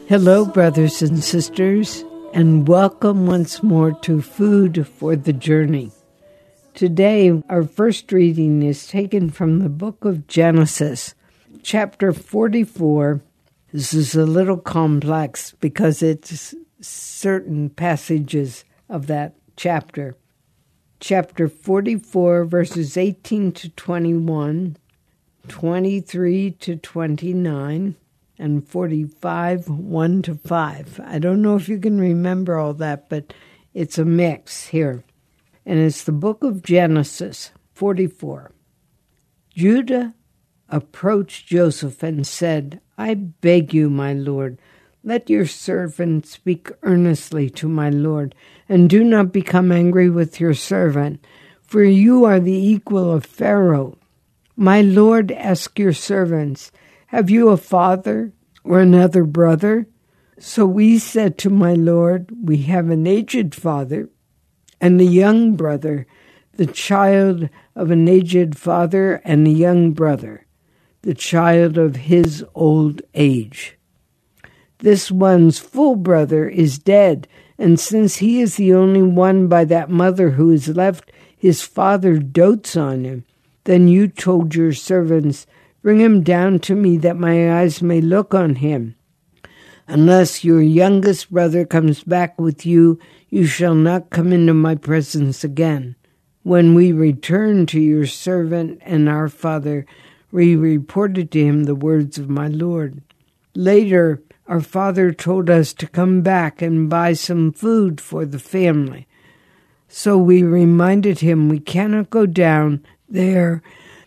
Hello, brothers and sisters, and welcome once more to Food for the Journey. Today, our first reading is taken from the book of Genesis, chapter 44. This is a little complex because it's certain passages of that chapter. Chapter 44, verses 18 to 21, 23 to 29, and 45, 1 to 5. I don't know if you can remember all that, but it's a mix here. And it's the book of Genesis 44. Judah approached Joseph and said, I beg you, my lord, let your servant speak earnestly to my lord, and do not become angry with your servant, for you are the equal of Pharaoh. My lord, ask your servants, have you a father or another brother? So we said to my lord, we have an aged father and a young brother, the child of an aged father and a young brother, the child of his old age. This one's full brother is dead, and since he is the only one by that mother who is left, his father dotes on him. Then you told your servants, bring him down to me that my eyes may look on him. Unless your youngest brother comes back with you, you shall not come into my presence again. When we returned to your servant and our father, we reported to him the words of my lord. Later, our father told us to come back and buy some food for the family. So we reminded him we cannot go down there.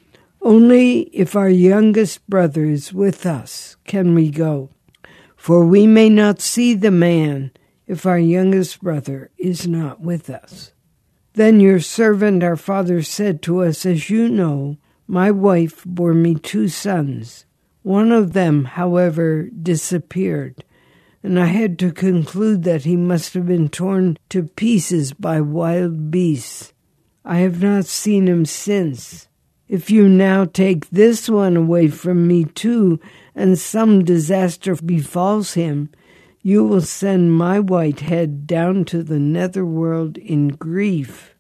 Only if our youngest brother is with us can we go. For we may not see the man if our youngest brother is not with us. Then your servant our father said to us, as you know, my wife bore me 2 sons. One of them, however, disappeared, and I had to conclude that he must have been torn to pieces by wild beasts. I have not seen him since. If you now take this one away from me too, and some disaster befalls him, you will send my white head down to the netherworld in grief.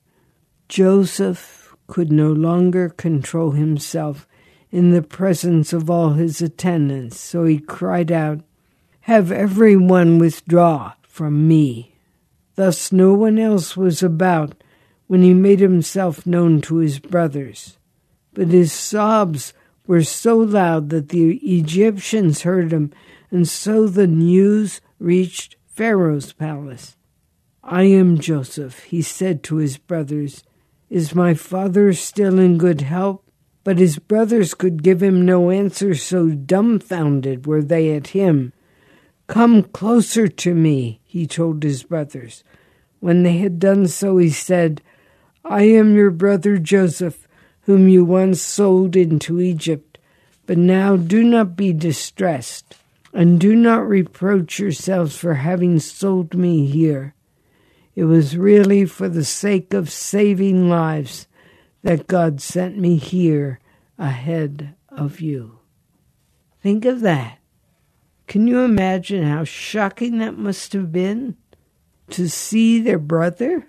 Joseph could no longer control himself in the presence of all his attendants, so he cried out, have everyone withdraw from me. Thus no one else was about when he made himself known to his brothers. But his sobs were so loud that the Egyptians heard him, and so the news reached Pharaoh's palace. I am Joseph, he said to his brothers. Is my father still in good health? But his brothers could give him no answer, so dumbfounded were they at him. Come closer to me, he told his brothers. When they had done so, he said, I am your brother Joseph, whom you once sold into Egypt. But now do not be distressed, and do not reproach yourselves for having sold me here. It was really for the sake of saving lives that God sent me here ahead of you. Think of that. Can you imagine how shocking that must have been to see their brother?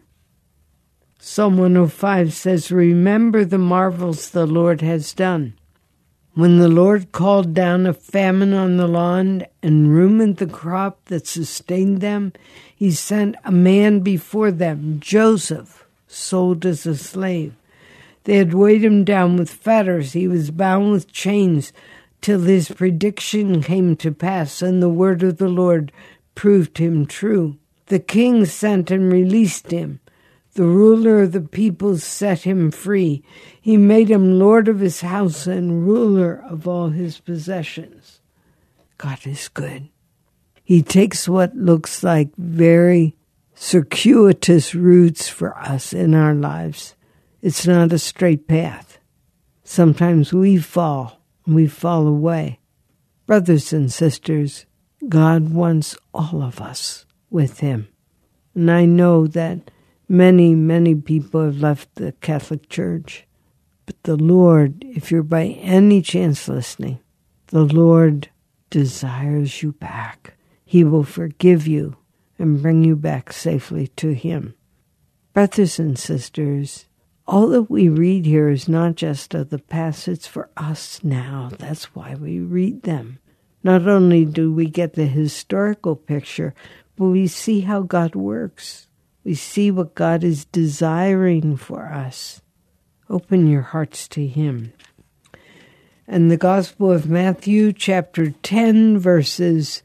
Psalm 105 says, remember the marvels the Lord has done. When the Lord called down a famine on the land and ruined the crop that sustained them, he sent a man before them, Joseph, sold as a slave. They had weighed him down with fetters. He was bound with chains till his prediction came to pass, and the word of the Lord proved him true. The king sent and released him. The ruler of the people set him free. He made him lord of his house and ruler of all his possessions. God is good. He takes what looks like very circuitous routes for us in our lives. It's not a straight path. Sometimes we fall away. Brothers and sisters, God wants all of us with him. And I know that many, many people have left the Catholic Church. But the Lord, if you're by any chance listening, the Lord desires you back. He will forgive you and bring you back safely to Him. Brothers and sisters, all that we read here is not just of the past, it's for us now. That's why we read them. Not only do we get the historical picture, but we see how God works. We see what God is desiring for us. Open your hearts to Him. And the Gospel of Matthew, chapter 10, verses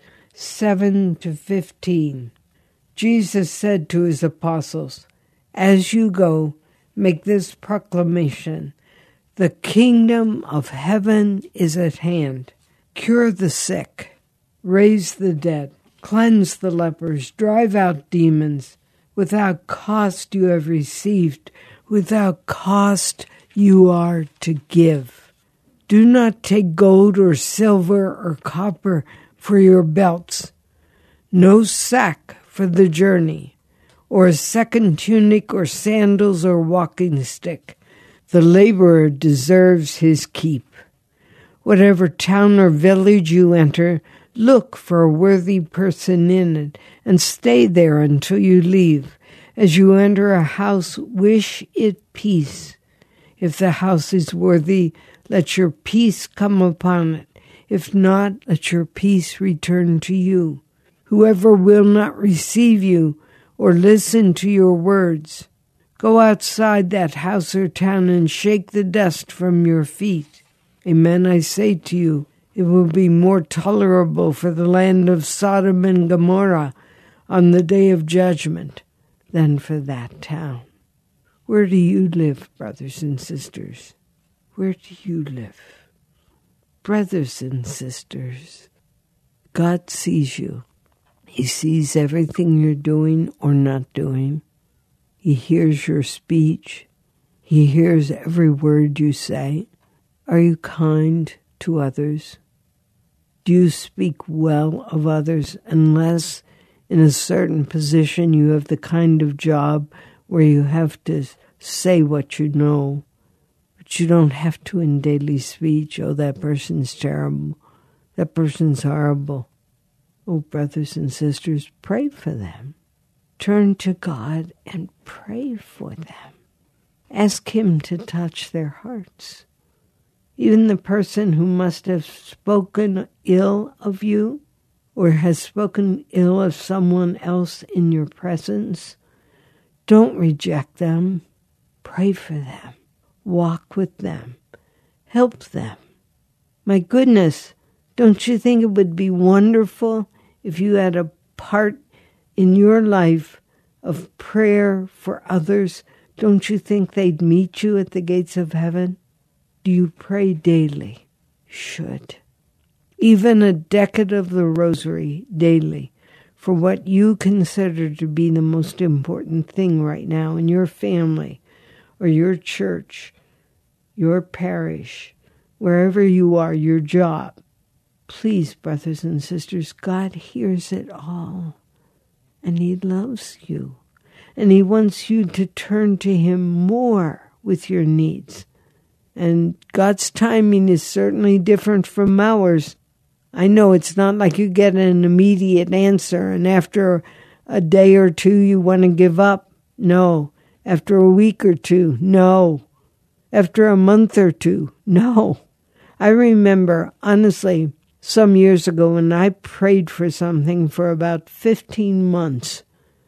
7 to 15. Jesus said to His apostles, "As you go, make this proclamation: the kingdom of heaven is at hand. Cure the sick, raise the dead, cleanse the lepers, drive out demons. Without cost you have received, without cost you are to give. Do not take gold or silver or copper for your belts, no sack for the journey, or a second tunic or sandals or walking stick. The laborer deserves his keep. Whatever town or village you enter, look for a worthy person in it, and stay there until you leave. As you enter a house, wish it peace. If the house is worthy, let your peace come upon it. If not, let your peace return to you. Whoever will not receive you or listen to your words, go outside that house or town and shake the dust from your feet. Amen, I say to you, it will be more tolerable for the land of Sodom and Gomorrah on the day of judgment than for that town." Where do you live, brothers and sisters? Where do you live? Brothers and sisters, God sees you. He sees everything you're doing or not doing. He hears your speech. He hears every word you say. Are you kind to others? Do you speak well of others unless in a certain position you have the kind of job where you have to say what you know, but you don't have to in daily speech? Oh, that person's terrible. That person's horrible. Oh, brothers and sisters, pray for them. Turn to God and pray for them. Ask Him to touch their hearts. Even the person who must have spoken ill of you or has spoken ill of someone else in your presence, don't reject them. Pray for them. Walk with them. Help them. My goodness, don't you think it would be wonderful if you had a part in your life of prayer for others? Don't you think they'd meet you at the gates of heaven? Do you pray daily? Should. Even a decade of the rosary daily for what you consider to be the most important thing right now in your family or your church, your parish, wherever you are, your job. Please, brothers and sisters, God hears it all, and He loves you, and He wants you to turn to Him more with your needs. And God's timing is certainly different from ours. I know it's not like you get an immediate answer, and after a day or two you want to give up. No. After a week or two, no. After a month or two, no. I remember, honestly, some years ago when I prayed for something for about 15 months,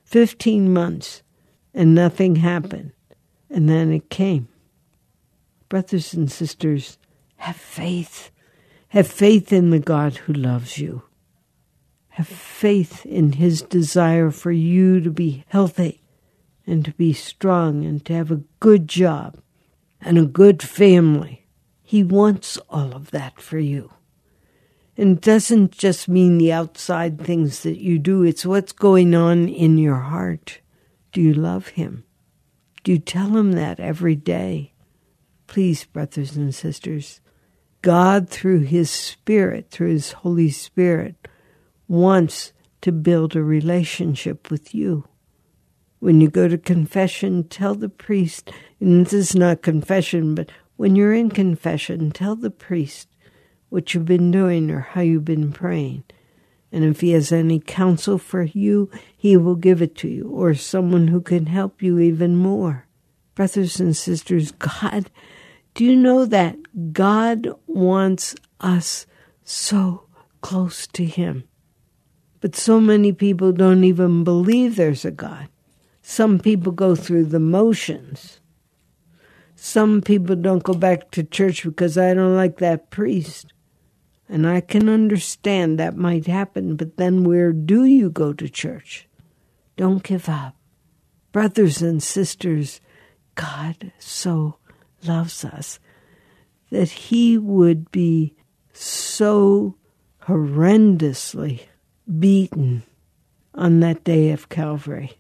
and nothing happened. And then it came. Brothers and sisters, have faith. Have faith in the God who loves you. Have faith in His desire for you to be healthy and to be strong and to have a good job and a good family. He wants all of that for you. And it doesn't just mean the outside things that you do. It's what's going on in your heart. Do you love Him? Do you tell Him that every day? Please, brothers and sisters, God, through His Spirit, through His Holy Spirit, wants to build a relationship with you. When you go to confession, tell the priest, and this is not confession, but when you're in confession, tell the priest what you've been doing or how you've been praying. And if he has any counsel for you, he will give it to you, or someone who can help you even more. Brothers and sisters, do you know that God wants us so close to him? But so many people don't even believe there's a God. Some people go through the motions. Some people don't go back to church because I don't like that priest. And I can understand that might happen, but then where do you go to church? Don't give up. Brothers and sisters, God so loves us that he would be so horrendously beaten on that day of Calvary.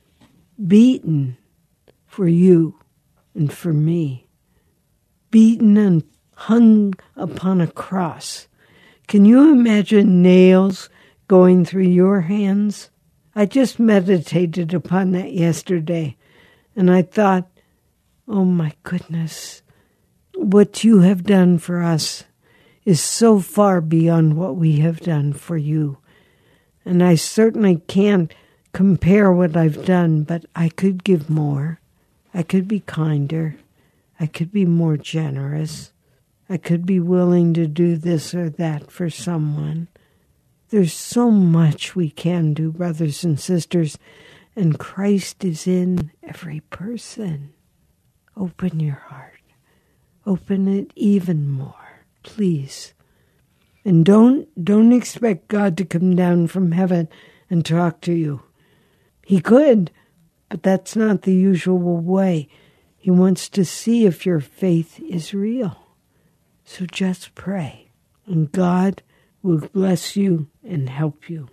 Beaten for you and for me. Beaten and hung upon a cross. Can you imagine nails going through your hands? I just meditated upon that yesterday, and I thought, oh my goodness, what you have done for us is so far beyond what we have done for you. And I certainly can't compare what I've done, but I could give more. I could be kinder. I could be more generous. I could be willing to do this or that for someone. There's so much we can do, brothers and sisters, and Christ is in every person. Open your heart. Open it even more, please. And don't expect God to come down from heaven and talk to you. He could, but that's not the usual way. He wants to see if your faith is real. So just pray, and God will bless you and help you.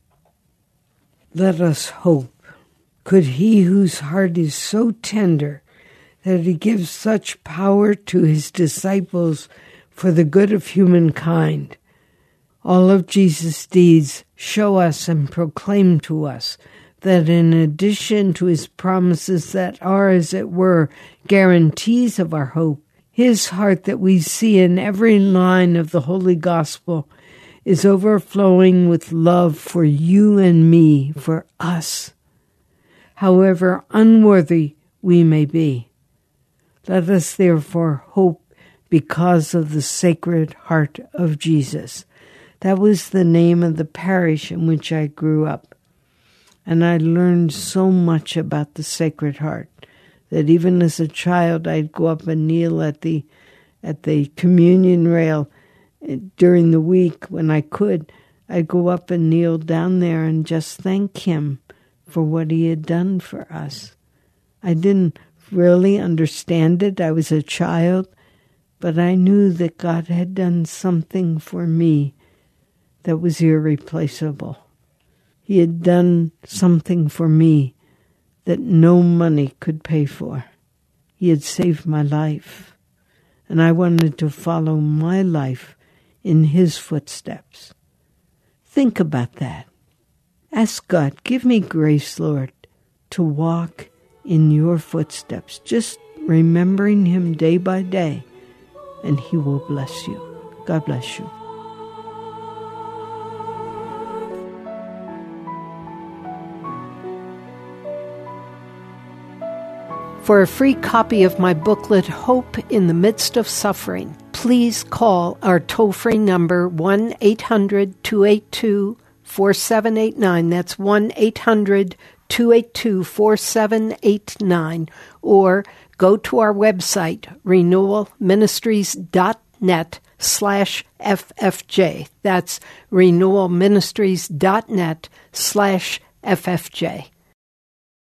Let us hope. Could he whose heart is so tender that he gives such power to his disciples for the good of humankind, all of Jesus' deeds show us and proclaim to us that in addition to his promises that are, as it were, guarantees of our hope, his heart that we see in every line of the Holy Gospel is overflowing with love for you and me, for us, however unworthy we may be. Let us therefore hope because of the Sacred Heart of Jesus. That was the name of the parish in which I grew up. And I learned so much about the Sacred Heart that even as a child, I'd go up and kneel at the communion rail during the week when I could. I'd go up and kneel down there and just thank him for what he had done for us. I didn't really understand it. I was a child, but I knew that God had done something for me that was irreplaceable. He had done something for me that no money could pay for. He had saved my life, and I wanted to follow my life in his footsteps. Think about that. Ask God, give me grace, Lord, to walk in your footsteps, just remembering him day by day, and he will bless you. God bless you. For a free copy of my booklet, Hope in the Midst of Suffering, please call our toll-free number 1-800-282-4789. That's 1-800-282-4789. Or go to our website, renewalministries.net/FFJ. That's renewalministries.net/FFJ.